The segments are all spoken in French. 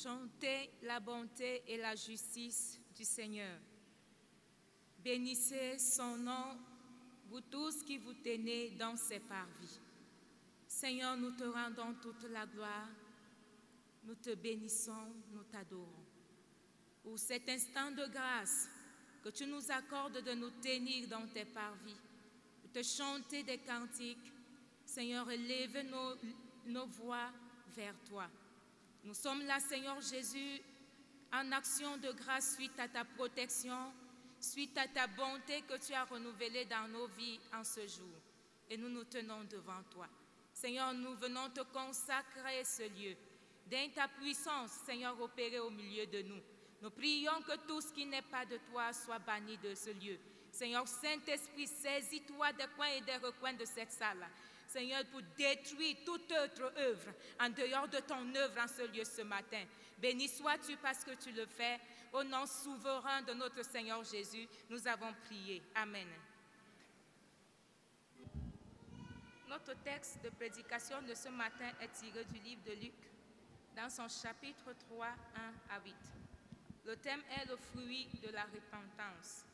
Chantez la bonté et la justice du Seigneur. Bénissez son nom, vous tous qui vous tenez dans ses parvis. Seigneur, nous te rendons toute la gloire, nous te bénissons, nous t'adorons. Pour cet instant de grâce que tu nous accordes de nous tenir dans tes parvis, de te chanter des cantiques, Seigneur, élève nos voix vers toi. Nous sommes là, Seigneur Jésus, en action de grâce suite à ta protection, suite à ta bonté que tu as renouvelée dans nos vies en ce jour. Et nous nous tenons devant toi. Seigneur, nous venons te consacrer ce lieu. Daigne ta puissance, Seigneur, opérer au milieu de nous. Nous prions que tout ce qui n'est pas de toi soit banni de ce lieu. Seigneur, Saint-Esprit, saisis-toi des coins et des recoins de cette salle. Seigneur, pour détruire toute autre œuvre en dehors de ton œuvre en ce lieu ce matin. Béni sois-tu parce que tu le fais. Au nom souverain de notre Seigneur Jésus, nous avons prié. Amen. Notre texte de prédication de ce matin est tiré du livre de Luc, dans son chapitre 3, 1 à 8. Le thème est le fruit de la repentance.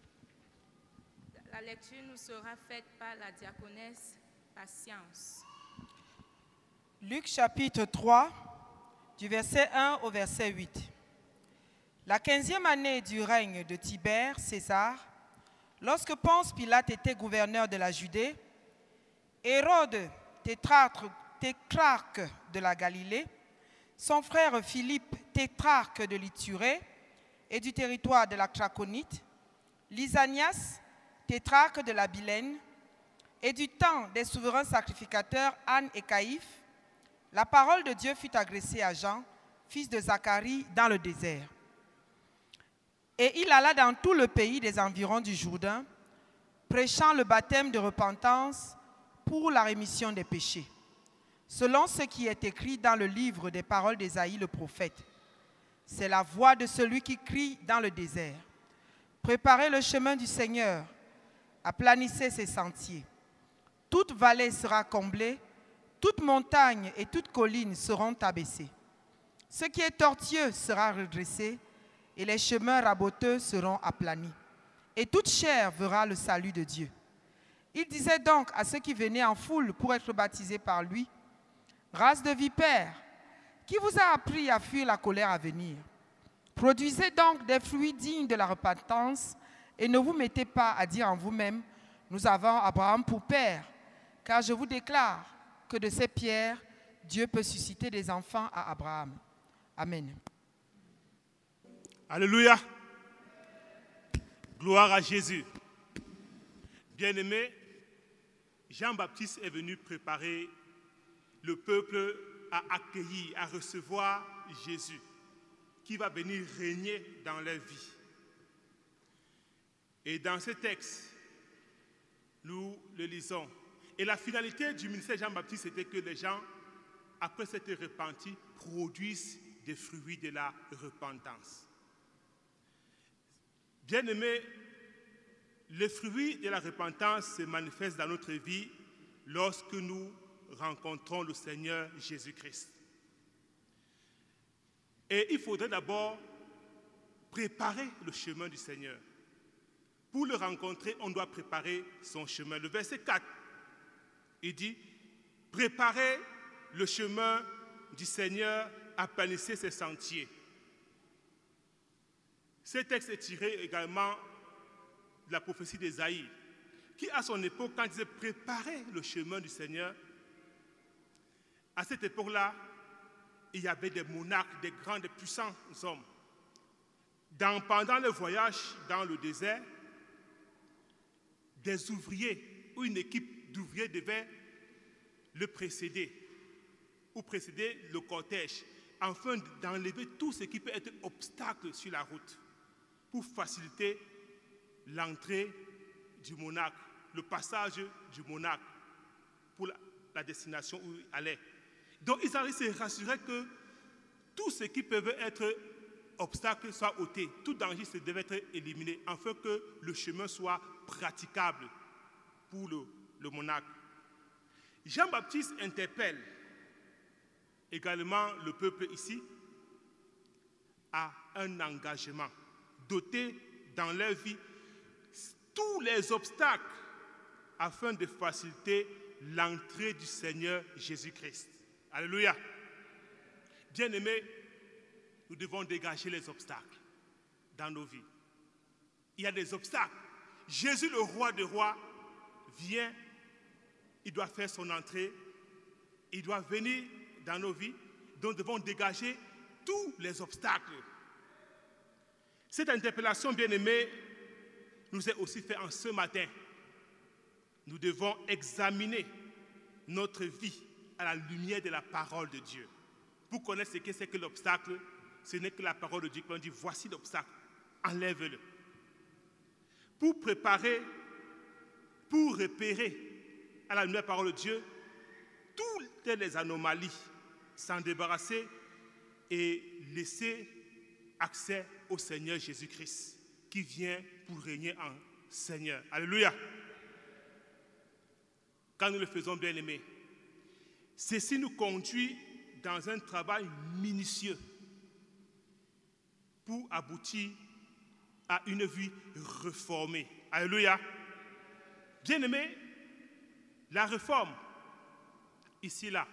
La lecture nous sera faite par la diaconesse Patience. Luc chapitre 3, du verset 1 au verset 8. La 15e année du règne de Tibère, César, lorsque Ponce Pilate était gouverneur de la Judée, Hérode, tétrarque de la Galilée, son frère Philippe, tétrarque de l'Ithurée et du territoire de la Traconite, Lysanias, tétrarque de la Bilène, et du temps des souverains sacrificateurs Anne et Caïphe, la parole de Dieu fut adressée à Jean, fils de Zacharie, dans le désert. Et il alla dans tout le pays des environs du Jourdain, prêchant le baptême de repentance pour la rémission des péchés, selon ce qui est écrit dans le livre des paroles d'Ésaïe le prophète. C'est la voix de celui qui crie dans le désert. Préparez le chemin du Seigneur, aplanissez ses sentiers. Toute vallée sera comblée, toute montagne et toute colline seront abaissées. Ce qui est tortueux sera redressé, et les chemins raboteux seront aplanis. Et toute chair verra le salut de Dieu. Il disait donc à ceux qui venaient en foule pour être baptisés par lui, « Race de vipères, qui vous a appris à fuir la colère à venir? Produisez donc des fruits dignes de la repentance, et ne vous mettez pas à dire en vous-même, « Nous avons Abraham pour père », car je vous déclare que de ces pierres, Dieu peut susciter des enfants à Abraham. Amen. Alléluia. Gloire à Jésus. Bien-aimé, Jean-Baptiste est venu préparer le peuple à accueillir, à recevoir Jésus, qui va venir régner dans leur vie. Et dans ce texte, nous le lisons. Et la finalité du ministère de Jean-Baptiste, c'était que les gens, après s'être repentis, produisent des fruits de la repentance. Bien-aimés, le fruit de la repentance se manifeste dans notre vie lorsque nous rencontrons le Seigneur Jésus-Christ. Et il faudrait d'abord préparer le chemin du Seigneur. Pour le rencontrer, on doit préparer son chemin. Le verset 4, il dit, « Préparez le chemin du Seigneur, aplanissez ses sentiers. » Ce texte est tiré également de la prophétie d'Ésaïe, qui à son époque, quand il disait « Préparez le chemin du Seigneur », à cette époque-là, il y avait des monarques, des grands, des puissants hommes. Pendant le voyage dans le désert, des ouvriers ou une équipe d'ouvriers devait le précéder ou précéder le cortège afin d'enlever tout ce qui peut être obstacle sur la route pour faciliter l'entrée du monarque, le passage du monarque pour la destination où il allait. Donc ils allaient se rassurer que tout ce qui peut être obstacle soit ôté, tout danger devait être éliminé afin que le chemin soit praticable pour le monarque. Jean-Baptiste interpelle également le peuple ici à un engagement, doter dans leur vie tous les obstacles afin de faciliter l'entrée du Seigneur Jésus-Christ. Alléluia. Bien-aimés, nous devons dégager les obstacles dans nos vies. Il y a des obstacles. Jésus, le roi des rois, vient, il doit faire son entrée, il doit venir dans nos vies, donc nous devons dégager tous les obstacles. Cette interpellation, bien-aimée, nous est aussi faite en ce matin. Nous devons examiner notre vie à la lumière de la parole de Dieu. Pour connaître ce que c'est que l'obstacle, ce n'est que la parole de Dieu qui dit voici l'obstacle, enlève-le. Pour préparer, pour repérer à la lumière de la parole de Dieu toutes les anomalies, s'en débarrasser et laisser accès au Seigneur Jésus-Christ qui vient pour régner en Seigneur. Alléluia. Quand nous le faisons, bien-aimés, ceci nous conduit dans un travail minutieux pour aboutir à une vie réformée. Alléluia. Bien-aimés, la réforme, ici, là,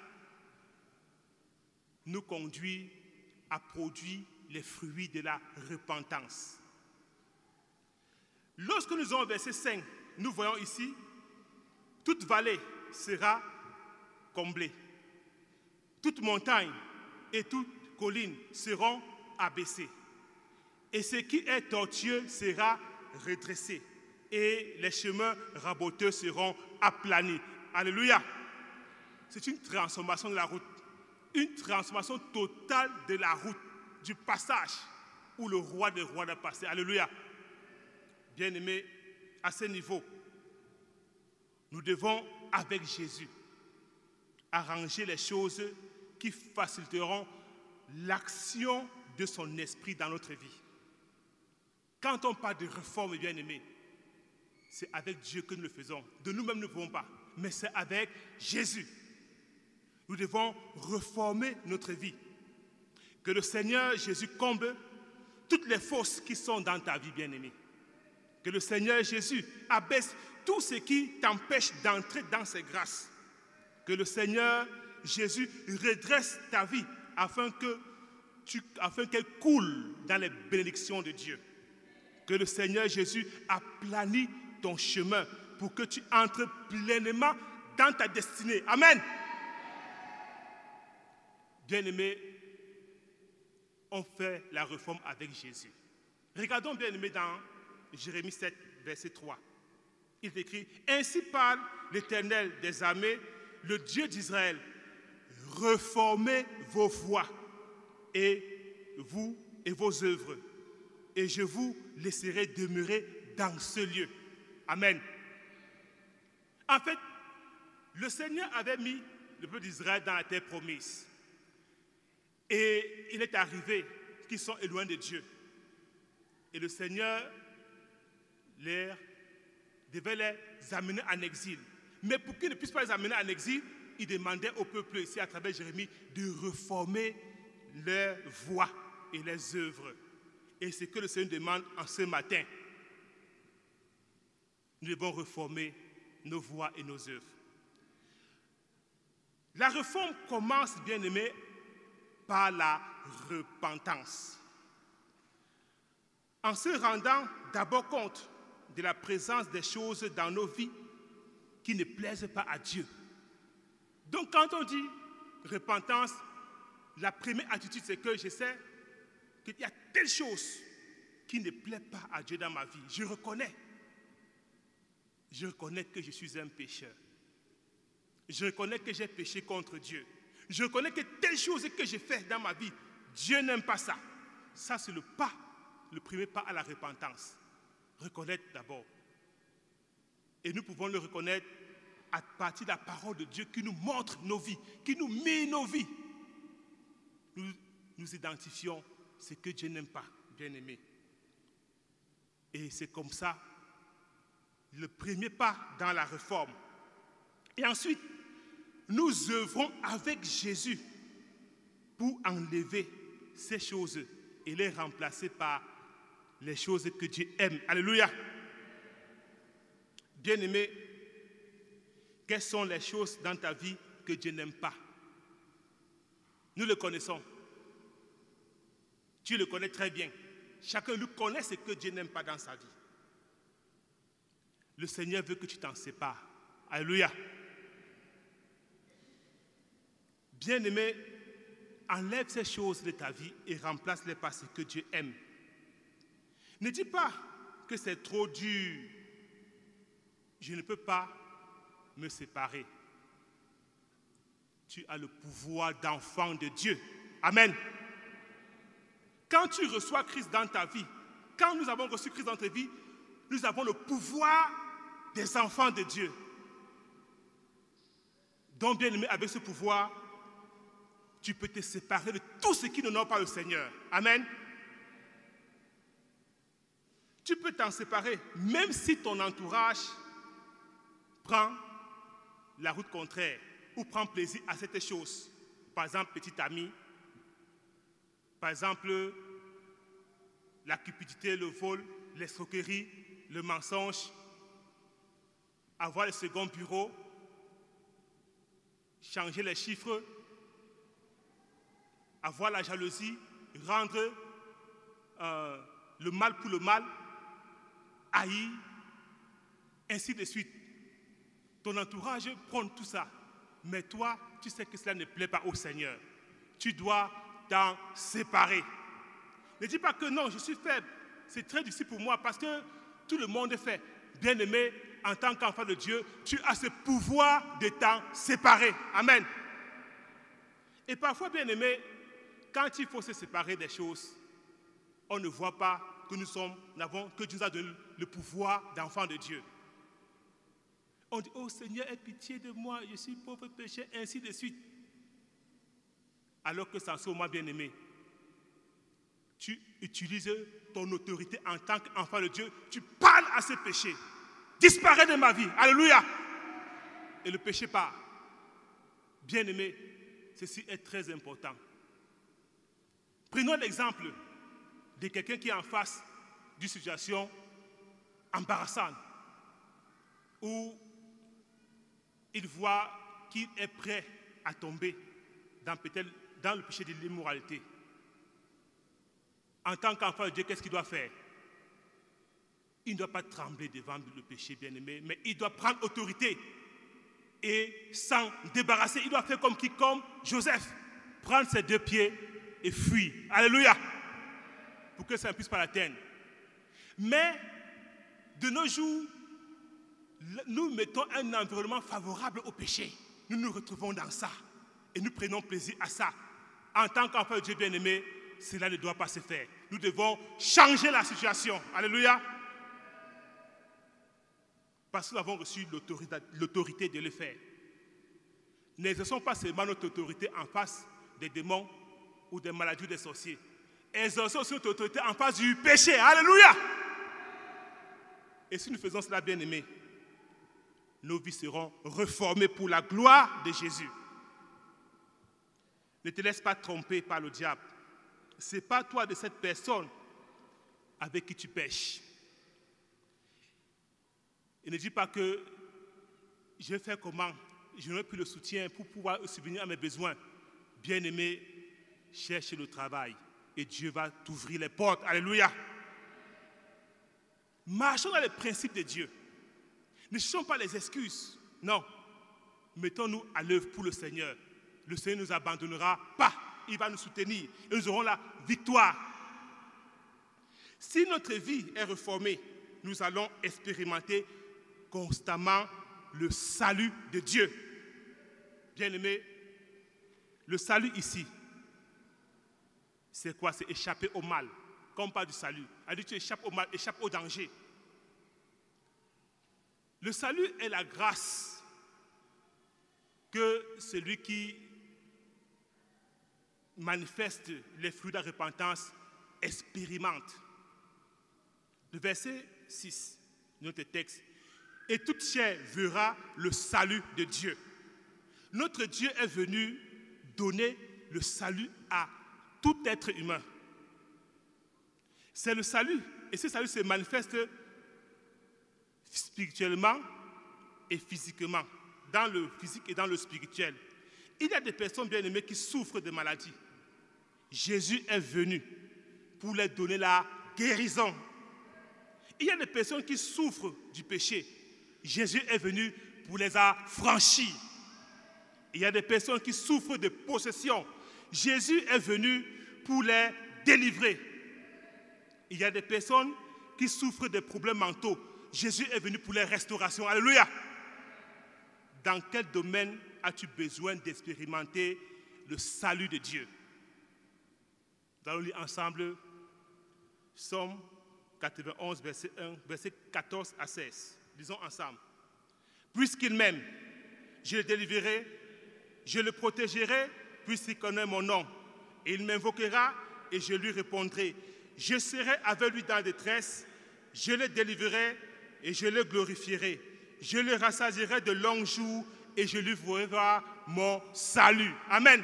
nous conduit à produire les fruits de la repentance. Lorsque nous avons verset 5, nous voyons ici, toute vallée sera comblée. Toute montagne et toute colline seront abaissées. Et ce qui est tortueux sera redressé. Et les chemins raboteux seront aplanis. Alléluia. C'est une transformation de la route. Une transformation totale de la route, du passage où le roi des rois a passé. Alléluia. Bien-aimés, à ce niveau, nous devons, avec Jésus, arranger les choses qui faciliteront l'action de son esprit dans notre vie. Quand on parle de réforme, bien-aimés, c'est avec Dieu que nous le faisons. De nous-mêmes, nous ne pouvons pas, mais c'est avec Jésus. Nous devons reformer notre vie. Que le Seigneur Jésus comble toutes les fosses qui sont dans ta vie, bien-aimée. Que le Seigneur Jésus abaisse tout ce qui t'empêche d'entrer dans ses grâces. Que le Seigneur Jésus redresse ta vie afin qu'elle coule dans les bénédictions de Dieu. Que le Seigneur Jésus aplanisse ton chemin pour que tu entres pleinement dans ta destinée. Amen. Bien-aimés, on fait la réforme avec Jésus. Regardons, bien-aimés, dans Jérémie 7, verset 3. Il est écrit « Ainsi parle l'Éternel des armées, le Dieu d'Israël, reformez vos voies et vous et vos œuvres, et je vous laisserai demeurer dans ce lieu. » Amen. En fait, le Seigneur avait mis le peuple d'Israël dans la terre promise. Et il est arrivé qu'ils sont éloignés de Dieu. Et le Seigneur devait les amener en exil. Mais pour qu'ils ne puissent pas les amener en exil, il demandait au peuple ici, à travers Jérémie, de reformer leurs voies et les œuvres. Et c'est ce que le Seigneur demande en ce matin. Nous devons reformer nos voies et nos œuvres. La réforme commence, bien aimé, par la repentance. En se rendant d'abord compte de la présence des choses dans nos vies qui ne plaisent pas à Dieu. Donc quand on dit repentance, la première attitude c'est que je sais qu'il y a telle chose qui ne plaît pas à Dieu dans ma vie. Je reconnais que je suis un pécheur. Je reconnais que j'ai péché contre Dieu. Je reconnais que telle chose que j'ai fait dans ma vie, Dieu n'aime pas ça. Ça, c'est le premier pas à la repentance. Reconnaître d'abord. Et nous pouvons le reconnaître à partir de la parole de Dieu qui nous montre nos vies, qui nous met nos vies. Nous identifions ce que Dieu n'aime pas, bien-aimé. Et c'est comme ça, le premier pas dans la réforme. Et ensuite, nous œuvrons avec Jésus pour enlever ces choses et les remplacer par les choses que Dieu aime. Alléluia. Bien-aimé, quelles sont les choses dans ta vie que Dieu n'aime pas? Nous le connaissons. Tu le connais très bien. Chacun nous connaît ce que Dieu n'aime pas dans sa vie. Le Seigneur veut que tu t'en sépares. Alléluia. Bien-aimé, enlève ces choses de ta vie et remplace-les par ce que Dieu aime. Ne dis pas que c'est trop dur. Je ne peux pas me séparer. Tu as le pouvoir d'enfant de Dieu. Amen. Quand tu reçois Christ dans ta vie, quand nous avons reçu Christ dans ta vie, nous avons le pouvoir des enfants de Dieu. Donc, bien aimé, avec ce pouvoir, tu peux te séparer de tout ce qui n'honore pas le Seigneur. Amen. Tu peux t'en séparer, même si ton entourage prend la route contraire ou prend plaisir à cette chose. Par exemple, petit ami. Par exemple, la cupidité, le vol, l'escroquerie, le mensonge, avoir le second bureau, changer les chiffres, avoir la jalousie, rendre le mal pour le mal, haïr, ainsi de suite. Ton entourage prône tout ça, mais toi, tu sais que cela ne plaît pas au Seigneur. Tu dois t'en séparer. Ne dis pas que non, je suis faible. C'est très difficile pour moi parce que tout le monde est fait. Bien-aimé, en tant qu'enfant de Dieu, tu as ce pouvoir de t'en séparer. Amen. Et parfois, bien-aimé, quand il faut se séparer des choses, on ne voit pas que que Dieu nous a donné le pouvoir d'enfant de Dieu. On dit, oh Seigneur, aie pitié de moi, je suis pauvre pécheur, ainsi de suite. Alors que sans ce moment, bien-aimé, tu utilises ton autorité en tant qu'enfant de Dieu, tu parles à ce péché. Disparaît de ma vie. Alléluia. Et le péché part. Bien-aimé, ceci est très important. Prenons l'exemple de quelqu'un qui est en face d'une situation embarrassante où il voit qu'il est prêt à tomber dans le péché de l'immoralité. En tant qu'enfant de Dieu, qu'est-ce qu'il doit faire? Il ne doit pas trembler devant le péché, bien-aimé, mais il doit prendre autorité et s'en débarrasser. Il doit faire comme Joseph, prendre ses 2 pieds et fuir. Alléluia! Pour que ça ne puisse pas l'atteindre. Mais de nos jours, nous mettons un environnement favorable au péché. Nous nous retrouvons dans ça et nous prenons plaisir à ça. En tant qu'enfant de Dieu bien-aimé, cela ne doit pas se faire. Nous devons changer la situation. Alléluia. Parce que nous avons reçu l'autorité de le faire. N'exerçons pas seulement notre autorité en face des démons ou des maladies ou des sorciers. Exerçons aussi notre autorité en face du péché. Alléluia. Et si nous faisons cela, bien-aimés, nos vies seront reformées pour la gloire de Jésus. Ne te laisse pas tromper par le diable. Ce n'est pas toi de cette personne avec qui tu pêches. Et ne dis pas que je vais faire comment, je n'aurai plus le soutien pour pouvoir subvenir à mes besoins. Bien-aimé, cherche le travail et Dieu va t'ouvrir les portes. Alléluia. Marchons dans les principes de Dieu. Ne cherchons pas les excuses. Non. Mettons-nous à l'œuvre pour le Seigneur. Le Seigneur ne nous abandonnera pas. Il va nous soutenir et nous aurons la victoire. Si notre vie est reformée, nous allons expérimenter constamment le salut de Dieu. Bien-aimés, le salut ici, c'est quoi? C'est échapper au mal. Quand on parle du salut, elle dit tu échappes au mal, échappes au danger. Le salut est la grâce que celui qui manifeste les fruits de la repentance expérimente. Le verset 6, notre texte. Et toute chair verra le salut de Dieu. Notre Dieu est venu donner le salut à tout être humain. C'est le salut. Et ce salut se manifeste spirituellement et physiquement, dans le physique et dans le spirituel. Il y a des personnes bien-aimées qui souffrent de maladies. Jésus est venu pour leur donner la guérison. Il y a des personnes qui souffrent du péché. Jésus est venu pour les affranchir. Il y a des personnes qui souffrent de possession. Jésus est venu pour les délivrer. Il y a des personnes qui souffrent de problèmes mentaux. Jésus est venu pour les restaurations. Alléluia. Dans quel domaine as-tu besoin d'expérimenter le salut de Dieu? Nous allons lire ensemble Psaume 91, verset 1, verset 14 à 16. Lisons ensemble. Puisqu'il m'aime, je le délivrerai, je le protégerai, puisqu'il connaît mon nom. Et il m'invoquera et je lui répondrai. Je serai avec lui dans la détresse, je le délivrerai et je le glorifierai. Je le rassasierai de longs jours et je lui ferai mon salut. Amen.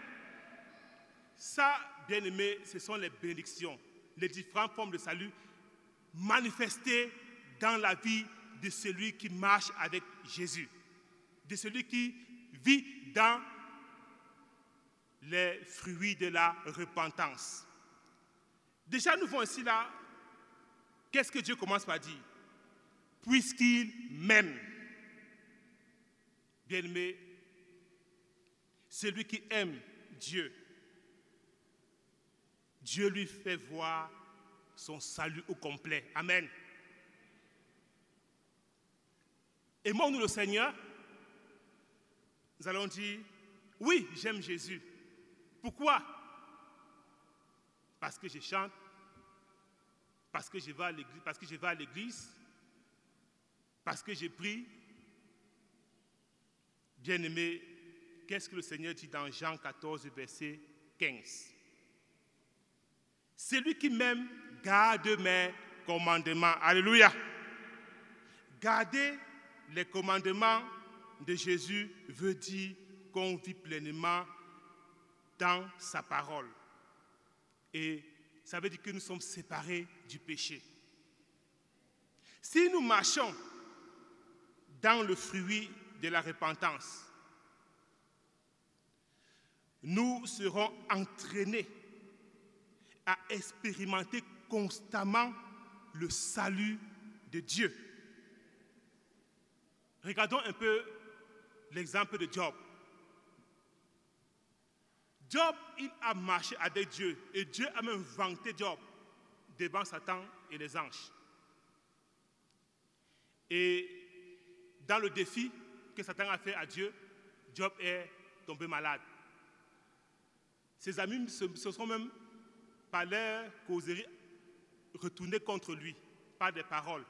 Ça, bien-aimés, ce sont les bénédictions, les différentes formes de salut manifestées dans la vie de celui qui marche avec Jésus, de celui qui vit dans les fruits de la repentance. Déjà, nous voyons ici là, qu'est-ce que Dieu commence par dire? Puisqu'il m'aime. Bien-aimé, celui qui aime Dieu, Dieu lui fait voir son salut au complet. Amen. Aimons-nous le Seigneur? Nous allons dire, oui, j'aime Jésus. Pourquoi? Parce que je chante, parce que je vais à l'église, parce que je prie. Bien-aimé, qu'est-ce que le Seigneur dit dans Jean 14, verset 15? Celui qui m'aime garde mes commandements. Alléluia. Garder les commandements de Jésus veut dire qu'on vit pleinement dans sa parole. Et ça veut dire que nous sommes séparés du péché. Si nous marchons dans le fruit de la repentance, nous serons entraînés à expérimenter constamment le salut de Dieu. Regardons un peu l'exemple de Job. Job, il a marché avec Dieu et Dieu a même vanté Job devant Satan et les anges. Et dans le défi que Satan a fait à Dieu, Job est tombé malade. Ses amis se sont même, par leur causerie, retournés contre lui, par des paroles.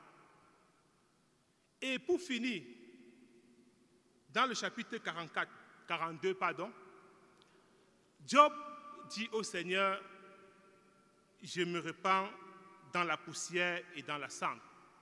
Et pour finir, dans le chapitre 42, Job dit au Seigneur, je me répands dans la poussière et dans la cendre.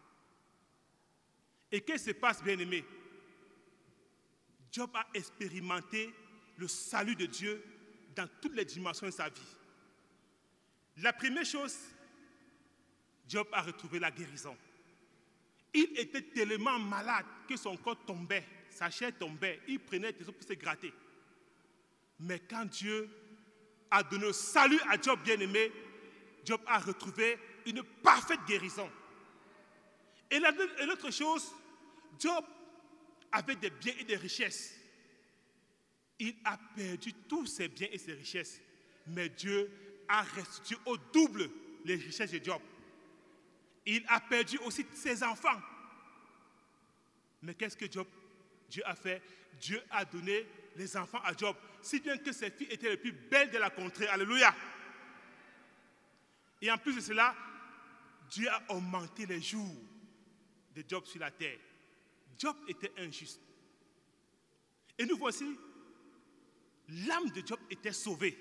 Et qu'est-ce qui se passe, bien-aimé? Job a expérimenté le salut de Dieu dans toutes les dimensions de sa vie. La première chose, Job a retrouvé la guérison. Il était tellement malade que son corps tombait, sa chair tombait, il prenait des os pour se gratter. Mais quand Dieu a donné le salut à Job bien-aimé, Job a retrouvé une parfaite guérison. Et l'autre chose, Job avait des biens et des richesses. Il a perdu tous ses biens et ses richesses, mais Dieu a restitué au double les richesses de Job. Il a perdu aussi ses enfants. Mais qu'est-ce que Dieu a fait? Dieu a donné les enfants à Job, si bien que ses filles étaient les plus belles de la contrée. Alléluia. Et en plus de cela, Dieu a augmenté les jours de Job sur la terre. Job était injuste. Et nous voici, l'âme de Job était sauvée.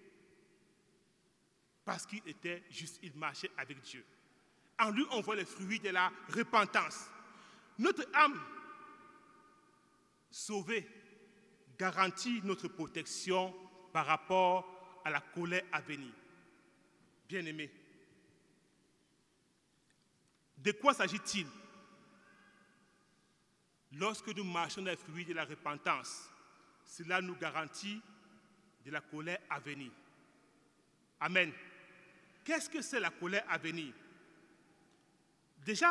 Parce qu'il était juste, il marchait avec Dieu. En lui, on voit les fruits de la repentance. Notre âme sauvée garantit notre protection par rapport à la colère à venir. Bien-aimés, De quoi s'agit-il? Lorsque nous marchons dans les fruits de la repentance, cela nous garantit de la colère à venir. Amen. Qu'est-ce que c'est la colère à venir? Déjà,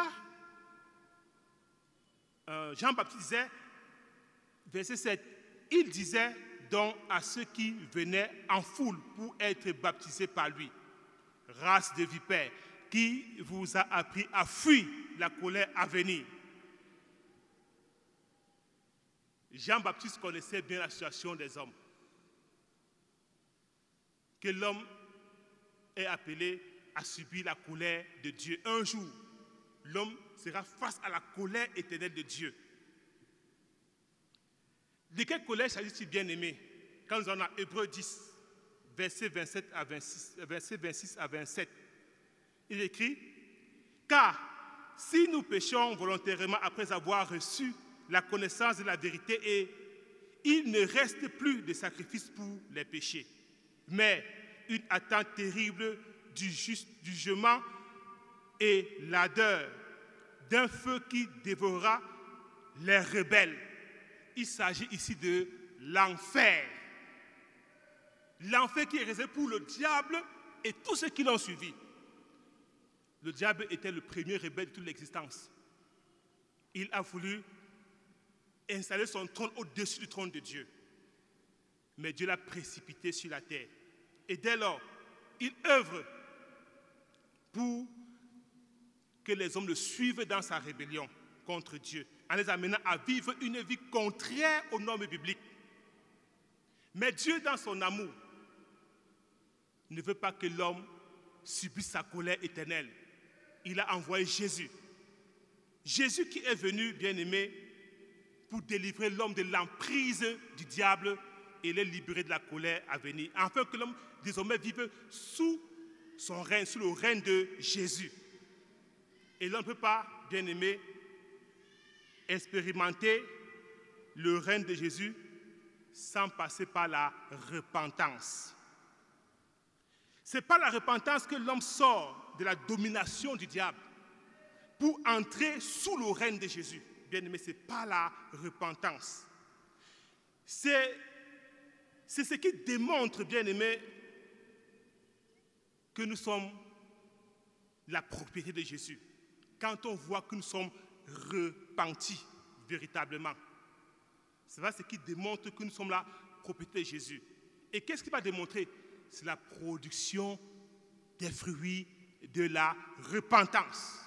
Jean-Baptiste disait, verset 7, il disait donc à ceux qui venaient en foule pour être baptisés par lui, race de vipères, qui vous a appris à fuir la colère à venir. Jean-Baptiste connaissait bien la situation des hommes. Que l'homme est appelé à subir la colère de Dieu. Un jour, l'homme sera face à la colère éternelle de Dieu. De quelle colère s'agit-il, bien-aimé? Quand nous en avons Hébreux 10, versets 26 à 27, il écrit « Car si nous péchons volontairement après avoir reçu la connaissance de la vérité, et il ne reste plus de sacrifice pour les péchés, mais une attente terrible du jugement et l'ardeur d'un feu qui dévorera les rebelles. » Il s'agit ici de l'enfer. L'enfer qui est réservé pour le diable et tous ceux qui l'ont suivi. Le diable était le premier rebelle de toute l'existence. Il a voulu installer son trône au-dessus du trône de Dieu. Mais Dieu l'a précipité sur la terre. Et dès lors, il œuvre pour que les hommes le suivent dans sa rébellion contre Dieu, en les amenant à vivre une vie contraire aux normes bibliques. Mais Dieu, dans son amour, ne veut pas que l'homme subisse sa colère éternelle. Il a envoyé Jésus. Jésus qui est venu, bien-aimé, pour délivrer l'homme de l'emprise du diable et les libérer de la colère à venir, afin que l'homme désormais vive sous son règne, sous le règne de Jésus. Et l'on ne peut pas, bien-aimé, expérimenter le règne de Jésus sans passer par la repentance. Ce n'est pas la repentance que l'homme sort de la domination du diable pour entrer sous le règne de Jésus. Bien-aimé, ce n'est pas la repentance. C'est ce qui démontre, bien-aimé, que nous sommes la propriété de Jésus. Quand on voit que nous sommes repentis véritablement. C'est ce qui démontre que nous sommes la propriété de Jésus. Et qu'est-ce qui va démontrer? C'est la production des fruits de la repentance.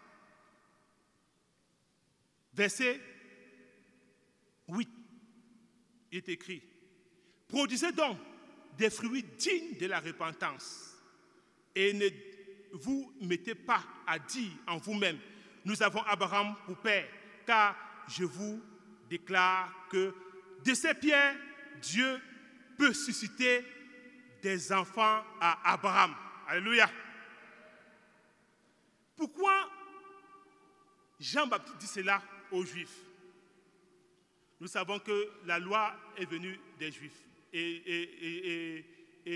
Verset 8, il est écrit: produisez donc des fruits dignes de la repentance et ne vous mettez pas à dire en vous-même: nous avons Abraham pour père, car je vous déclare que de ces pierres, Dieu peut susciter des enfants à Abraham. Alléluia. Pourquoi Jean-Baptiste dit cela aux Juifs? Nous savons que la loi est venue des Juifs. Et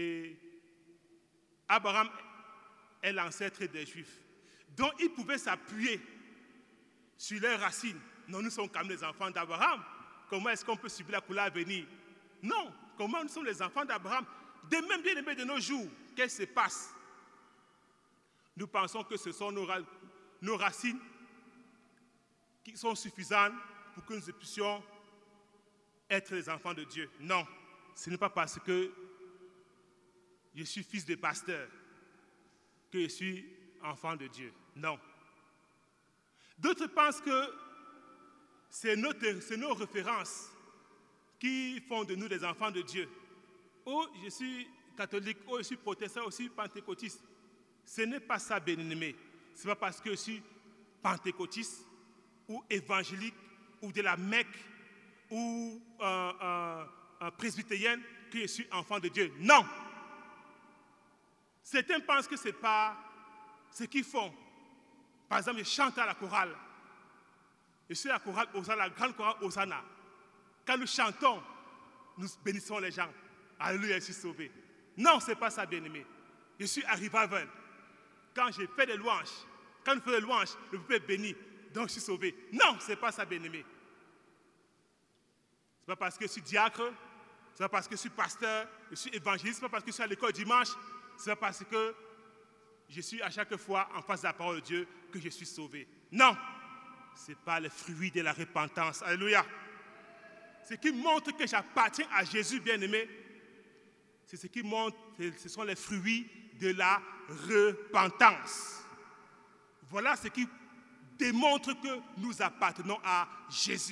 Abraham est l'ancêtre des Juifs. Donc ils pouvaient s'appuyer sur leurs racines. Non, nous sommes comme les enfants d'Abraham. Comment est-ce qu'on peut subir la couleur à venir? Non, comment nous sommes les enfants d'Abraham? De même, bien aimés de nos jours, qu'est-ce qui se passe? Nous pensons que ce sont nos racines qui sont suffisantes pour que nous puissions être les enfants de Dieu. Non, ce n'est pas parce que je suis fils de pasteur que je suis enfant de Dieu. Non. D'autres pensent que c'est nos références qui font de nous des enfants de Dieu. Oh, je suis catholique, oh, je suis protestant, aussi pentecôtiste. Ce n'est pas ça, bien-aimé. Ce n'est pas parce que je suis pentecôtiste ou évangélique ou de la Mecque ou presbytérienne que je suis enfant de Dieu. Non. Certains pensent que ce n'est pas ce qu'ils font. Par exemple, je chante à la chorale. Je suis à la chorale Hosanna, la grande chorale Hosanna. Quand nous chantons, nous bénissons les gens. Alléluia, je suis sauvé. Non, ce n'est pas ça, bien-aimé. Je suis à Revival. Quand j'ai fait des louanges, Quand nous faisons les louanges, le peuple est béni, donc je suis sauvé. Non, ce n'est pas ça, bien-aimé. Ce n'est pas parce que je suis diacre, ce n'est pas parce que je suis pasteur, je suis évangéliste, ce n'est pas parce que je suis à l'école dimanche, ce n'est pas parce que je suis à chaque fois en face de la parole de Dieu que je suis sauvé. Non, ce n'est pas le fruit de la repentance. Alléluia. Ce qui montre que j'appartiens à Jésus, bien-aimé, c'est ce qui montre, ce sont les fruits de la repentance. Voilà ce qui démontre que nous appartenons à Jésus.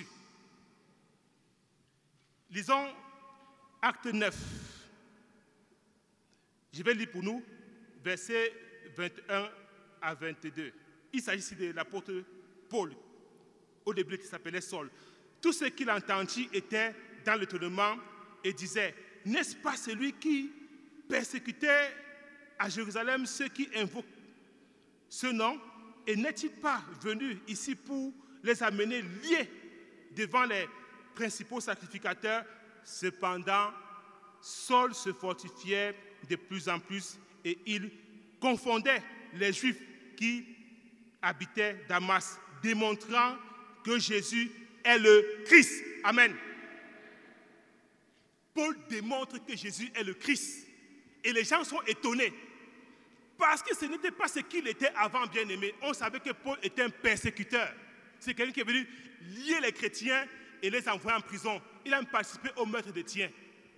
Lisons Acte 9. Je vais lire pour nous versets 21 à 22. Il s'agit ici de l'apôtre Paul, au début qui s'appelait Saul. Tout ce qu'il entendit était dans l'étonnement et disait, n'est-ce pas celui qui persécutait à Jérusalem ceux qui invoquent ce nom? Et n'est-il pas venu ici pour les amener liés devant les principaux sacrificateurs? Cependant, Saul se fortifiait de plus en plus et il confondait les Juifs qui habitaient Damas, démontrant que Jésus est le Christ. Amen. Paul démontre que Jésus est le Christ. Et les gens sont étonnés. Parce que ce n'était pas ce qu'il était avant, bien-aimé. On savait que Paul était un persécuteur. C'est quelqu'un qui est venu lier les chrétiens et les envoyer en prison. Il a même participé au meurtre de Tien.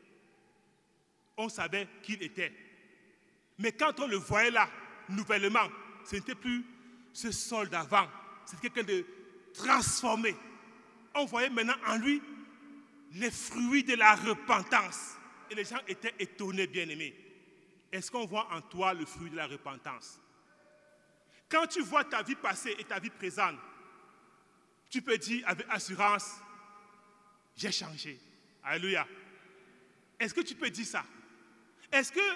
On savait qui il était. Mais quand on le voyait là, nouvellement, ce n'était plus ce Saul d'avant. C'était quelqu'un de transformé. On voyait maintenant en lui les fruits de la repentance. Et les gens étaient étonnés, bien-aimés. Est-ce qu'on voit en toi le fruit de la repentance? Quand tu vois ta vie passée et ta vie présente, tu peux dire avec assurance, j'ai changé. Alléluia. Est-ce que tu peux dire ça? Est-ce que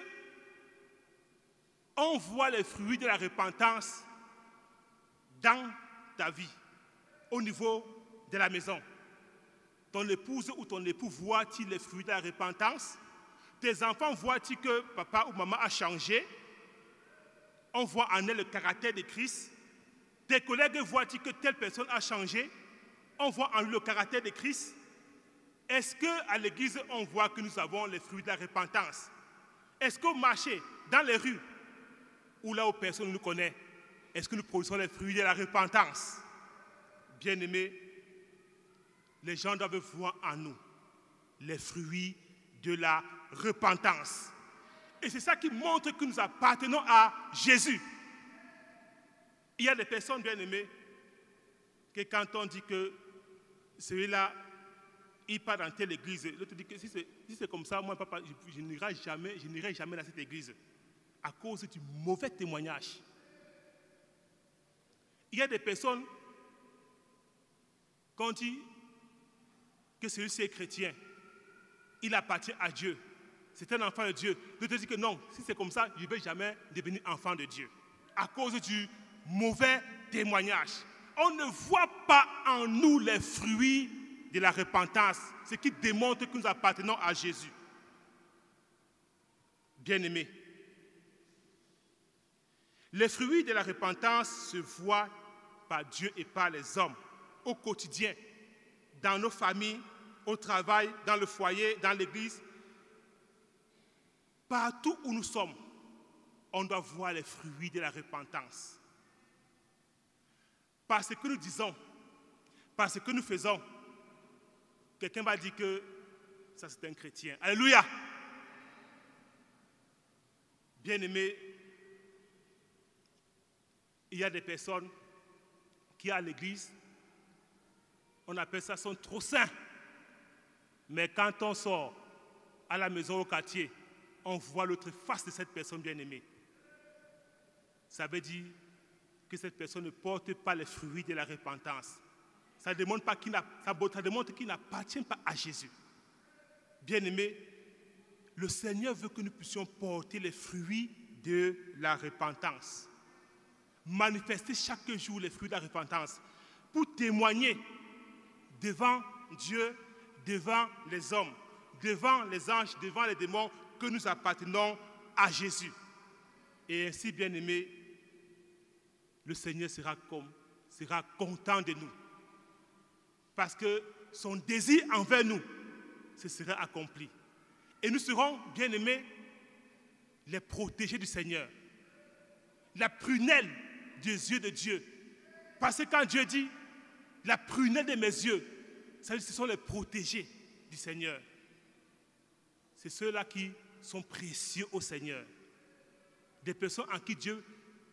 on voit les fruits de la repentance dans ta vie, au niveau de la maison? Ton épouse ou ton époux voit-il les fruits de la repentance? Tes enfants voient-ils que papa ou maman a changé? On voit en elle le caractère de Christ. Tes collègues voient-ils que telle personne a changé? On voit en lui le caractère de Christ. Est-ce qu'à l'église, on voit que nous avons les fruits de la repentance? Est-ce qu'au marché, dans les rues, ou là où personne ne nous connaît, est-ce que nous produisons les fruits de la repentance? Bien-aimés, les gens doivent voir en nous les fruits de la repentance. Et c'est ça qui montre que nous appartenons à Jésus. Il y a des personnes, bien-aimées, que quand on dit que celui-là, il part dans telle église, l'autre dit que si c'est comme ça, moi, papa, je n'irai jamais dans cette église à cause du mauvais témoignage. Il y a des personnes, quand on dit que celui-ci est chrétien, il appartient à Dieu, c'est un enfant de Dieu. L'autre dit que non, si c'est comme ça, je ne vais jamais devenir enfant de Dieu. À cause du mauvais témoignage. On ne voit pas en nous les fruits de la repentance, ce qui démontre que nous appartenons à Jésus. Bien-aimés, les fruits de la repentance se voient par Dieu et par les hommes au quotidien, dans nos familles, au travail, dans le foyer, dans l'église. Partout où nous sommes, on doit voir les fruits de la repentance. Parce que nous disons, parce que nous faisons, quelqu'un va dire que ça c'est un chrétien. Alléluia! Bien-aimés, il y a des personnes qui à l'église, on appelle ça, sont trop saints. Mais quand on sort à la maison, au quartier, on voit l'autre face de cette personne bien-aimée. Ça veut dire que cette personne ne porte pas les fruits de la repentance. Ça démontre qu'il n'appartient pas à Jésus. Bien-aimés, le Seigneur veut que nous puissions porter les fruits de la repentance. Manifester chaque jour les fruits de la repentance pour témoigner devant Dieu, devant les hommes, devant les anges, devant les démons, que nous appartenons à Jésus. Et ainsi, bien-aimés, le Seigneur sera content de nous. Parce que son désir envers nous, ce sera accompli. Et nous serons, bien aimés, les protégés du Seigneur. La prunelle des yeux de Dieu. Parce que quand Dieu dit, la prunelle de mes yeux, ça veut dire que ce sont les protégés du Seigneur. C'est ceux-là qui sont précieux au Seigneur. Des personnes en qui Dieu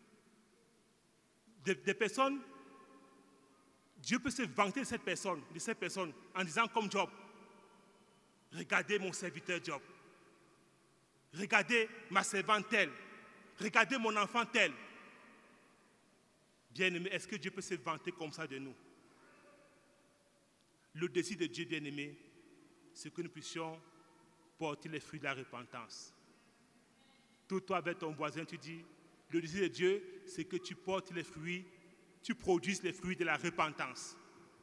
peut se vanter de cette personne, en disant comme Job, regardez mon serviteur Job, regardez ma servante telle, regardez mon enfant tel. Bien-aimé, est-ce que Dieu peut se vanter comme ça de nous? Le désir de Dieu, bien-aimé, c'est que nous puissions porter les fruits de la repentance. Toi avec ton voisin, tu dis, le désir de Dieu, c'est que tu portes les fruits, tu produises les fruits de la repentance.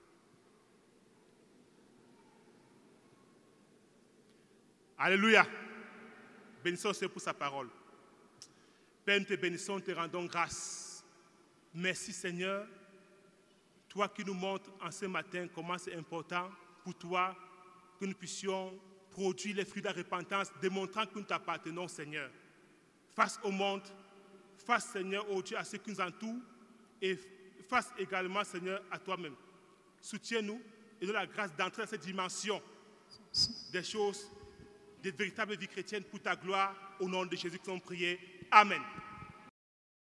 Alléluia. Bénissons Dieu pour sa parole. Père, nous te bénissons, te rendons grâce. Merci Seigneur, toi qui nous montres en ce matin comment c'est important pour toi que nous puissions produire les fruits de la repentance, démontrant que nous t'appartenons Seigneur. Face au monde, face Seigneur, au Dieu, à ceux qui nous entourent et face également Seigneur à toi-même. Soutiens-nous et donne la grâce d'entrer dans cette dimension des choses, des véritables vies chrétiennes pour ta gloire, au nom de Jésus que nous prions. Amen.